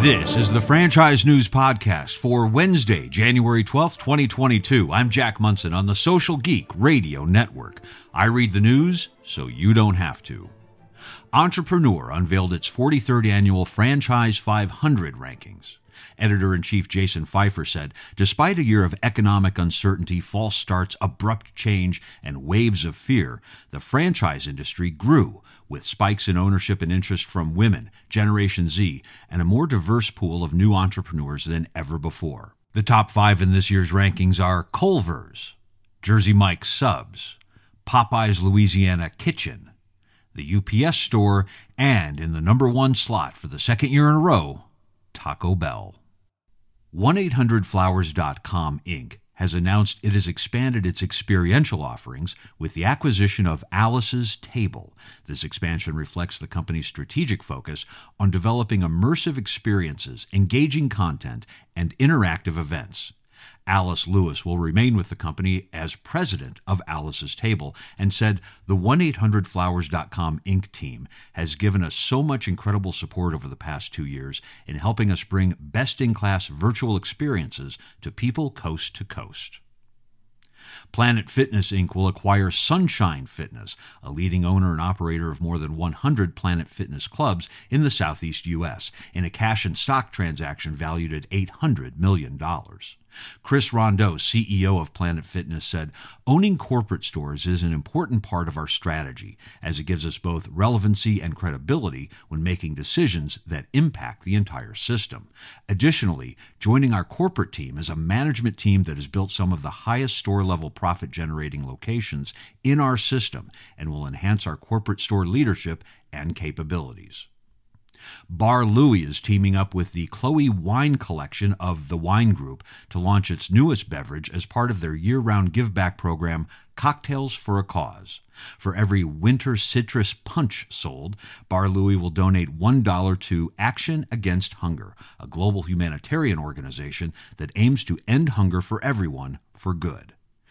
This is the Franchise News Podcast for Wednesday, January 12th, 2022. I'm Jack Munson on the Social Geek Radio Network. I read the news so you don't have to. Entrepreneur unveiled its 43rd annual Franchise 500 rankings. Editor-in-Chief Jason Pfeiffer said, despite a year of economic uncertainty, false starts, abrupt change, and waves of fear, the franchise industry grew, with spikes in ownership and interest from women, Generation Z, and a more diverse pool of new entrepreneurs than ever before. The top 5 in this year's rankings are Culver's, Jersey Mike's Subs, Popeye's Louisiana Kitchen, the UPS Store, and in the number 1 slot for the second year in a row, Taco Bell. 1-800-Flowers.com Inc. has announced it has expanded its experiential offerings with the acquisition of Alice's Table. This expansion reflects the company's strategic focus on developing immersive experiences, engaging content, and interactive events. Alice Lewis will remain with the company as president of Alice's Table and said, the 1-800-Flowers.com Inc. team has given us so much incredible support over the past 2 years in helping us bring best-in-class virtual experiences to people coast to coast. Planet Fitness Inc. will acquire Sunshine Fitness, a leading owner and operator of more than 100 Planet Fitness clubs in the Southeast U.S., in a cash and stock transaction valued at $800 million. Chris Rondeau, CEO of Planet Fitness, said, owning corporate stores is an important part of our strategy, as it gives us both relevancy and credibility when making decisions that impact the entire system. Additionally, joining our corporate team is a management team that has built some of the highest store-level profit-generating locations in our system and will enhance our corporate store leadership and capabilities. Bar Louie is teaming up with the Chloe Wine Collection of the Wine Group to launch its newest beverage as part of their year-round give-back program, Cocktails for a Cause. For every winter citrus punch sold, Bar Louie will donate $1 to Action Against Hunger, a global humanitarian organization that aims to end hunger for everyone for good.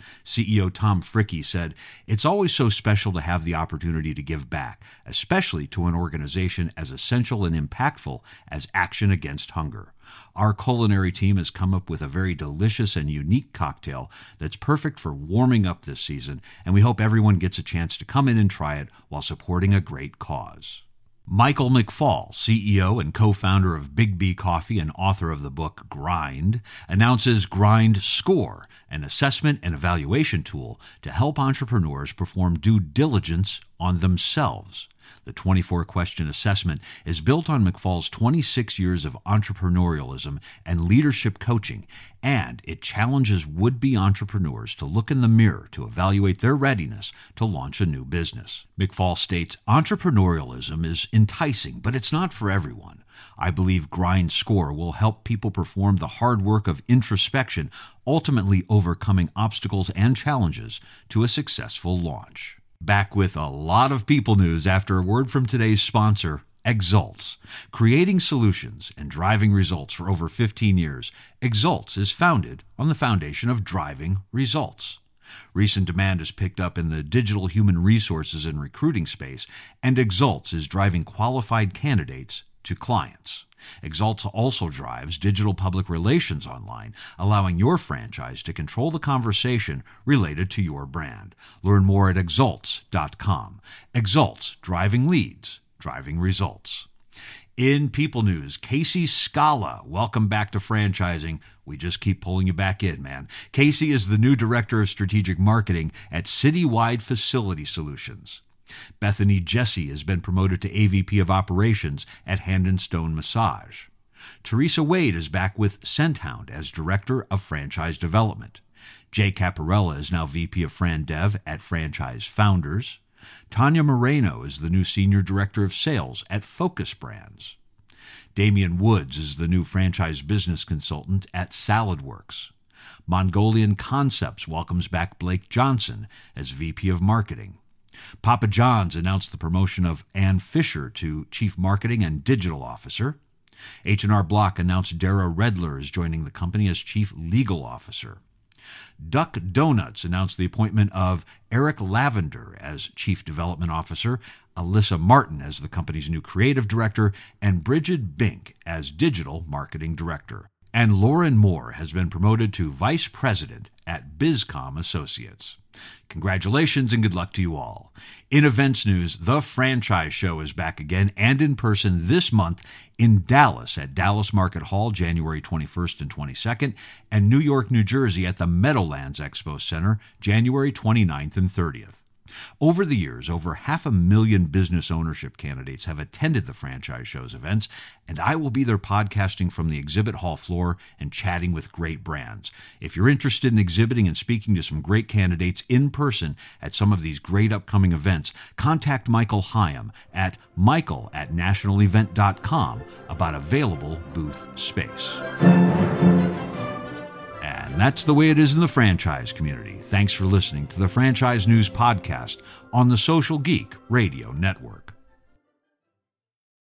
CEO Tom Fricke said, it's always so special to have the opportunity to give back, especially to an organization as essential and impactful as Action Against Hunger. Our culinary team has come up with a very delicious and unique cocktail that's perfect for warming up this season, and we hope everyone gets a chance to come in and try it while supporting a great cause. Michael McFall, CEO and co-founder of Big B Coffee and author of the book Grind, announces Grind Score, an assessment and evaluation tool to help entrepreneurs perform due diligence on themselves. The 24-question assessment is built on McFall's 26 years of entrepreneurialism and leadership coaching, and it challenges would-be entrepreneurs to look in the mirror to evaluate their readiness to launch a new business. McFall states, entrepreneurialism is enticing, but it's not for everyone. I believe Grind Score will help people perform the hard work of introspection, ultimately overcoming obstacles and challenges to a successful launch. Back with a lot of people news after a word from today's sponsor, Exults. Creating solutions and driving results for over 15 years, Exults is founded on the foundation of driving results. Recent demand has picked up in the digital human resources and recruiting space, and Exults is driving qualified candidates to clients. Exults also drives digital public relations online, allowing your franchise to control the conversation related to your brand. Learn more at exults.com. Exults, driving leads, driving results. In People News, Casey Scala, welcome back to franchising. We just keep pulling you back in, man. Casey is the new Director of Strategic Marketing at Citywide Facility Solutions. Bethany Jesse has been promoted to AVP of Operations at Hand & Stone Massage. Teresa Wade is back with ScentHound as Director of Franchise Development. Jay Caparella is now VP of Fran Dev at Franchise Founders. Tanya Moreno is the new Senior Director of Sales at Focus Brands. Damian Woods is the new Franchise Business Consultant at SaladWorks. Mongolian Concepts welcomes back Blake Johnson as VP of Marketing. Papa John's announced the promotion of Ann Fisher to Chief Marketing and Digital Officer. H&R Block announced Dara Redler is joining the company as Chief Legal Officer. Duck Donuts announced the appointment of Eric Lavender as Chief Development Officer. Alyssa Martin as the company's new creative director, and Bridget Bink as digital marketing director. And Lauren Moore has been promoted to vice president at Bizcom Associates. Congratulations and good luck to you all. In events news, The Franchise Show is back again and in person this month in Dallas at Dallas Market Hall, January 21st and 22nd, and New York, New Jersey at the Meadowlands Expo Center, January 29th and 30th. Over the years, over 500,000 business ownership candidates have attended the Franchise Show's events, and I will be there podcasting from the exhibit hall floor and chatting with great brands. If you're interested in exhibiting and speaking to some great candidates in person at some of these great upcoming events, contact Michael Hyam at michael@nationalevent.com about available booth space. And that's the way it is in the franchise community. Thanks for listening to the Franchise News Podcast on the Social Geek Radio Network.